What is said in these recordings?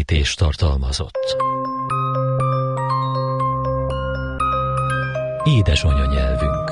rögzítést tartalmazott. Édesanyanyelvünk.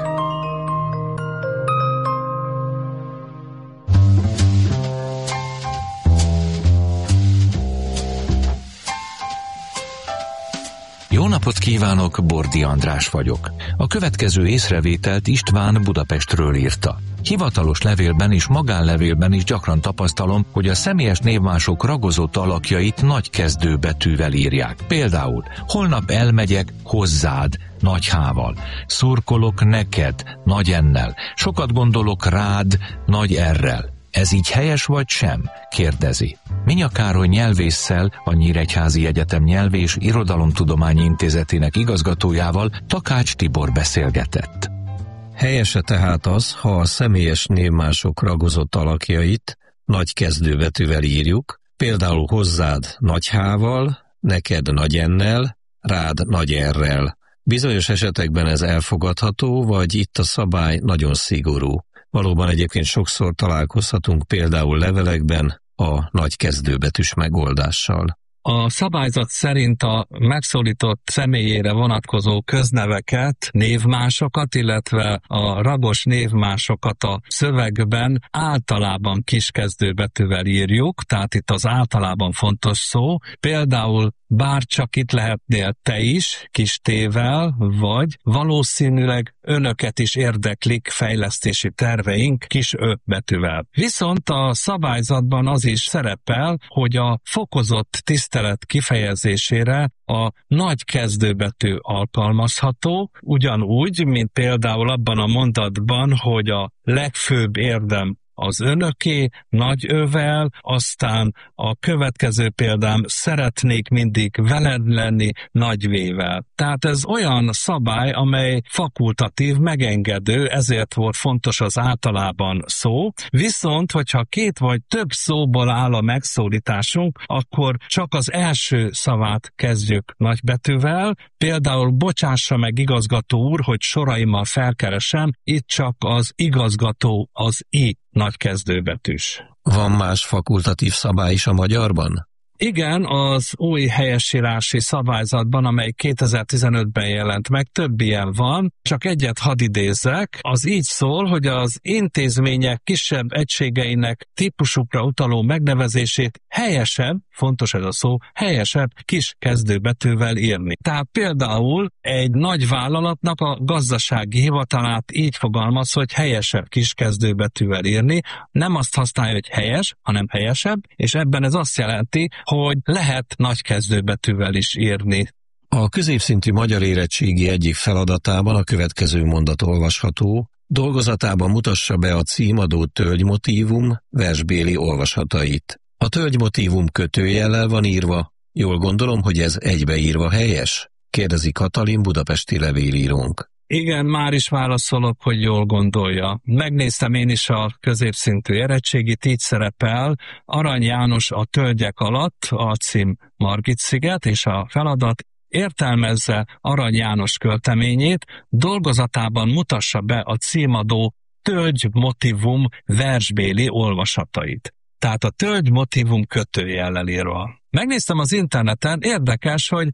Jó napot kívánok, Bordi András vagyok. A következő észrevételt István Budapestről írta. Hivatalos levélben és magánlevélben is gyakran tapasztalom, hogy a személyes névmások ragozott alakjait nagy kezdőbetűvel írják. Például, holnap elmegyek hozzád, nagy H-val. Szurkolok neked, nagy N-nel. Sokat gondolok rád, nagy R-rel. Ez így helyes vagy sem? Kérdezi. Minya Károly nyelvésszel, a Nyíregyházi Egyetem Nyelv- és Irodalomtudományi Intézetének igazgatójával Takács Tibor beszélgetett. Helyese tehát az, ha a személyes névmások ragozott alakjait nagy kezdőbetűvel írjuk, például hozzád nagy H-val, neked nagy N-nel, rád nagy R-rel. Bizonyos esetekben ez elfogadható, vagy itt a szabály nagyon szigorú. Valóban egyébként sokszor találkozhatunk például levelekben a nagy kezdőbetűs megoldással. A szabályzat szerint a megszólított személyére vonatkozó közneveket, névmásokat, illetve a ragos névmásokat a szövegben általában kiskezdőbetűvel írjuk, tehát itt az általában fontos szó, például bárcsak itt lehetnél te is, kis T-vel, vagy valószínűleg önöket is érdeklik fejlesztési terveink, kis Ö betűvel. Viszont a szabályzatban az is szerepel, hogy a fokozott tisztelet kifejezésére a nagy kezdőbetű alkalmazható, ugyanúgy, mint például abban a mondatban, hogy a legfőbb érdem az önöké, nagy Ö-vel, aztán a következő példám, szeretnék mindig veled lenni, nagy V-vel. Tehát ez olyan szabály, amely fakultatív, megengedő, ezért volt fontos az általában szó, viszont, hogyha két vagy több szóból áll a megszólításunk, akkor csak az első szavát kezdjük nagybetűvel, például bocsássa meg igazgató úr, hogy soraimmal felkeresem, itt csak az igazgató, az I nagy kezdőbetűs. Van más fakultatív szabály is a magyarban? Igen, az új helyesírási szabályzatban, amely 2015-ben jelent meg, több ilyen van, csak egyet hadd idézzek. Az így szól, hogy az intézmények kisebb egységeinek típusukra utaló megnevezését helyesebb, fontos ez a szó, helyesebb kis kezdőbetűvel írni. Tehát például egy nagy vállalatnak a gazdasági hivatalát így fogalmaz, hogy helyesebb kis kezdőbetűvel írni, nem azt használja, hogy helyes, hanem helyesebb, és ebben ez azt jelenti, hogy lehet nagy kezdőbetűvel is írni. A középszintű magyar érettségi egyik feladatában a következő mondat olvasható: dolgozatában mutassa be a címadó tölgymotívum versbéli olvasatait. A tölgymotívum kötőjellel van írva, jól gondolom, hogy ez egybeírva helyes? Kérdezi Katalin, budapesti levélírónk. Igen, már is válaszolok, hogy jól gondolja. Megnéztem én is a középszintű érettségit, így szerepel: Arany János a tölgyek alatt, a cím Margit-sziget, és a feladat: értelmezze Arany János költeményét, dolgozatában mutassa be a címadó tölgymotívum versbéli olvasatait. Tehát a tölgymotívum kötőjellel írva. Megnéztem az interneten, érdekes, hogy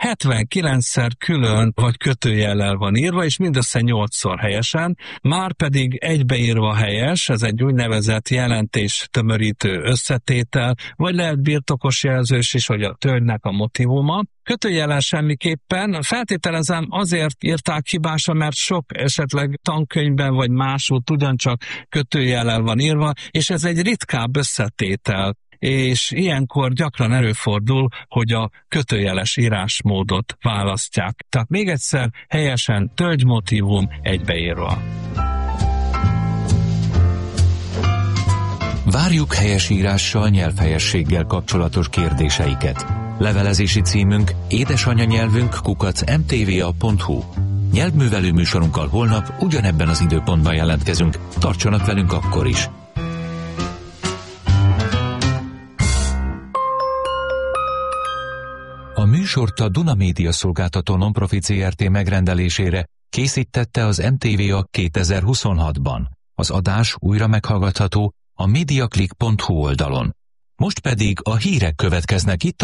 79-szer külön vagy kötőjellel van írva, és mindössze 8-szor helyesen, már pedig egybeírva helyes, ez egy úgynevezett jelentés tömörítő összetétel, vagy lehet birtokos jelzős is, hogy a tölgynek a motívuma. Kötőjellel semmiképpen, feltételezem azért írták hibásan, mert sok esetleg tankönyvben vagy másút ugyancsak kötőjellel van írva, és ez egy ritkább összetétel. És ilyenkor gyakran előfordul, hogy a kötőjeles írásmódot választják. Tehát még egyszer, helyesen tölgymotívum egybeírva. Várjuk helyesírással, nyelvhelyességgel kapcsolatos kérdéseiket. Levelezési címünk édesanyanyelvünk@mtva.hu. Nyelvművelő műsorunkkal holnap ugyanebben az időpontban jelentkezünk. Tartsanak velünk akkor is! A műsort a Duna Média Szolgáltató Nonprofit Zrt. Megrendelésére készítette az MTVA 2026-ban. Az adás újra meghallgatható a mediaclick.hu oldalon. Most pedig a hírek következnek itt